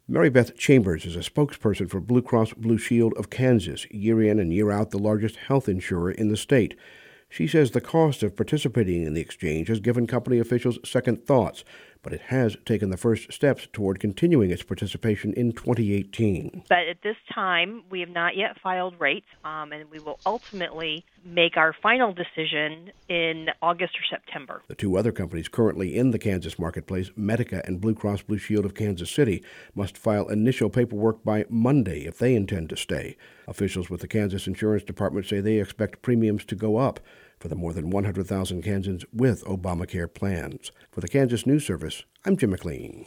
Mary Beth Chambers is a spokesperson for Blue Cross Blue Shield of Kansas, year in and year out the largest health insurer in the state. She says the cost of participating in the exchange has given company officials second thoughts, but it has taken the first steps toward continuing its participation in 2018. But at this time, we have not yet filed rates, and we will ultimately make our final decision in August or September. The two other companies currently in the Kansas marketplace, Medica and Blue Cross Blue Shield of Kansas City, must file initial paperwork by Monday if they intend to stay. Officials with the Kansas Insurance Department say they expect premiums to go up for the more than 100,000 Kansans with Obamacare plans. For the Kansas News Service, I'm Jim McLean.